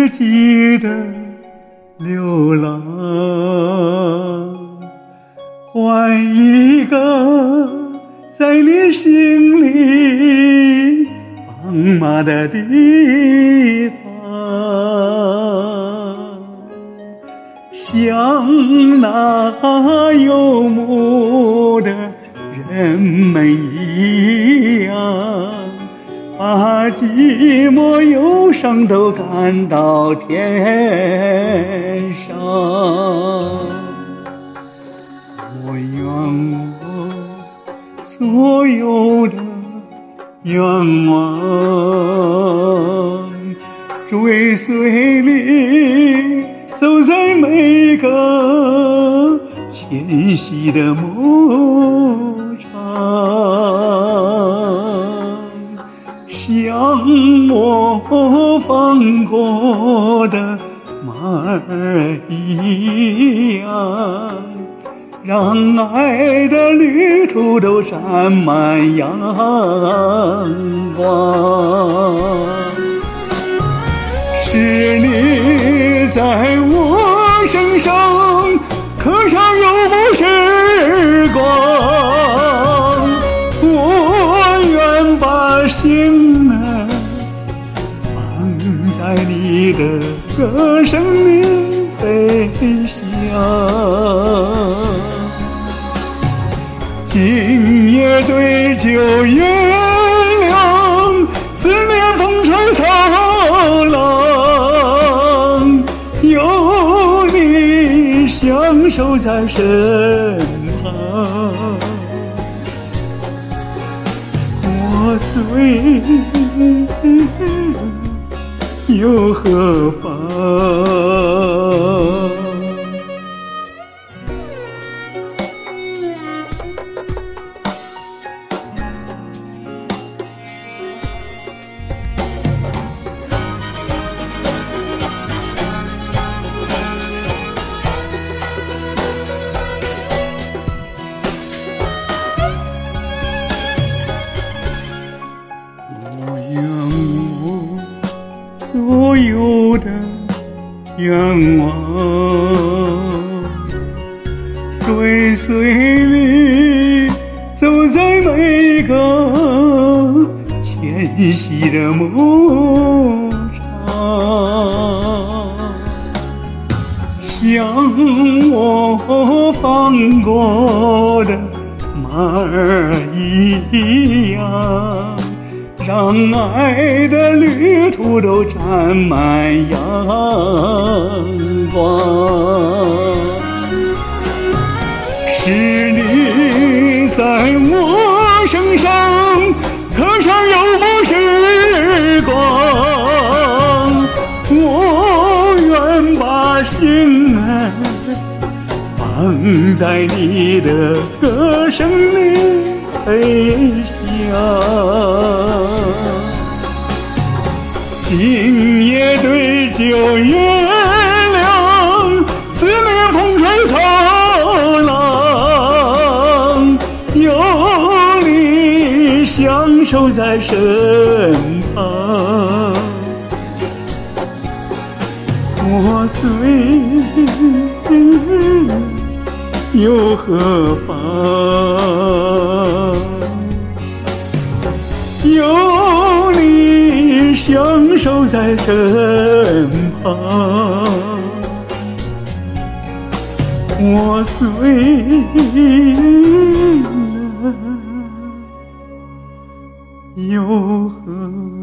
四季的流浪，换一个在你心里放马的地方，像那游牧的人们一样，把寂寞忧伤都赶到天上。我愿我所有的愿望追随你，走在每个迁徙的牧场，像我放过的马儿一样，让爱的旅途都沾满阳光。是你在我身上刻上永不时光，我愿把心儿放在你的歌声里飞翔。今夜对酒月亮，思念风吹草浪，有你相守在身旁，我虽又何妨？所有的愿望追随你，走在每个迁徙的牧场，像我放过的马儿一样，让爱的旅途都沾满阳光。是你在我身上刻上永不时光，我愿把心儿放在你的歌声里飞翔。今夜对酒月亮，思念风吹草浪，有你相守在身旁，我醉又何妨？有你相守在身旁，我醉了又何妨？